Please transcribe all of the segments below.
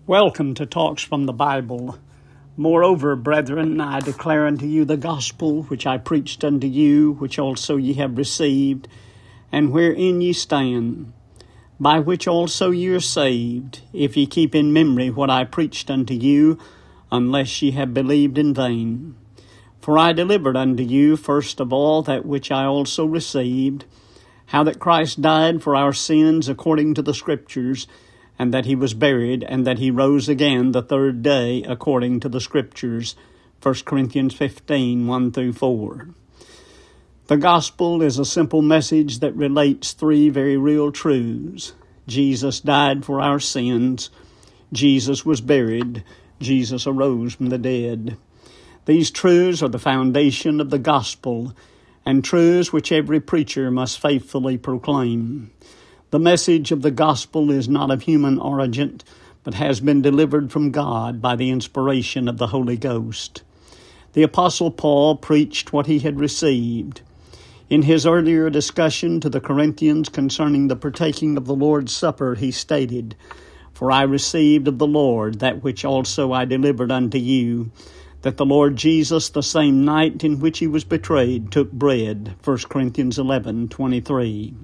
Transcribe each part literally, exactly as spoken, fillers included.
Welcome to Talks from the Bible. Moreover, brethren, I declare unto you the gospel which I preached unto you, which also ye have received, and wherein ye stand, by which also ye are saved, if ye keep in memory what I preached unto you, unless ye have believed in vain. For I delivered unto you first of all that which I also received, how that Christ died for our sins according to the Scriptures, and that he was buried, and that he rose again the third day according to the Scriptures. First Corinthians fifteen, one through four. The gospel is a simple message that relates three very real truths. Jesus died for our sins. Jesus was buried. Jesus arose from the dead. These truths are the foundation of the gospel, and truths which every preacher must faithfully proclaim. The message of the gospel is not of human origin, but has been delivered from God by the inspiration of the Holy Ghost. The Apostle Paul preached what he had received. In his earlier discussion to the Corinthians concerning the partaking of the Lord's Supper, he stated, For I received of the Lord that which also I delivered unto you, that the Lord Jesus, the same night in which he was betrayed, took bread. First Corinthians eleven, twenty-three.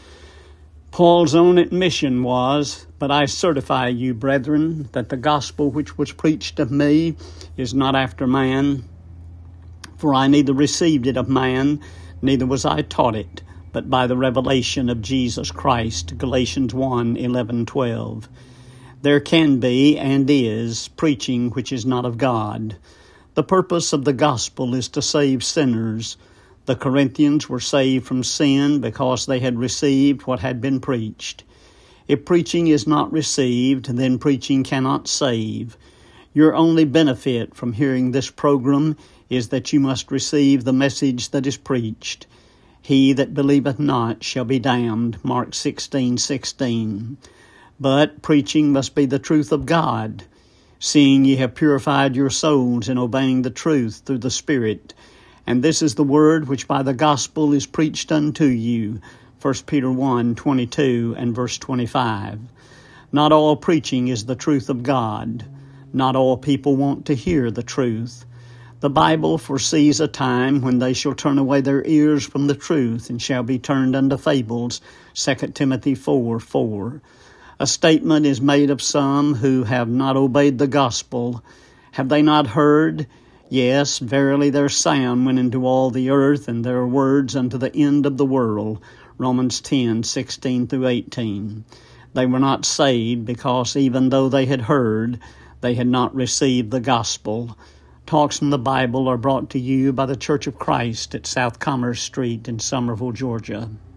Paul's own admission was, But I certify you, brethren, that the gospel which was preached of me is not after man. For I neither received it of man, neither was I taught it, but by the revelation of Jesus Christ. Galatians one, eleven, twelve. There can be, and is, preaching which is not of God. The purpose of the gospel is to save sinners. The Corinthians were saved from sin because they had received what had been preached. If preaching is not received, then preaching cannot save. Your only benefit from hearing this program is that you must receive the message that is preached. He that believeth not shall be damned. Mark sixteen, sixteen. But preaching must be the truth of God, seeing ye have purified your souls in obeying the truth through the Spirit. And this is the word which by the gospel is preached unto you. First Peter one, twenty-two and verse twenty-five. Not all preaching is the truth of God. Not all people want to hear the truth. The Bible foresees a time when they shall turn away their ears from the truth and shall be turned unto fables. Second Timothy four, four. A statement is made of some who have not obeyed the gospel. Have they not heard? Yes, verily their sound went into all the earth, and their words unto the end of the world. Romans ten, sixteen through eighteen. They were not saved because even though they had heard, they had not received the gospel. Talks from the Bible are brought to you by the Church of Christ at South Commerce Street in Summerville, Georgia.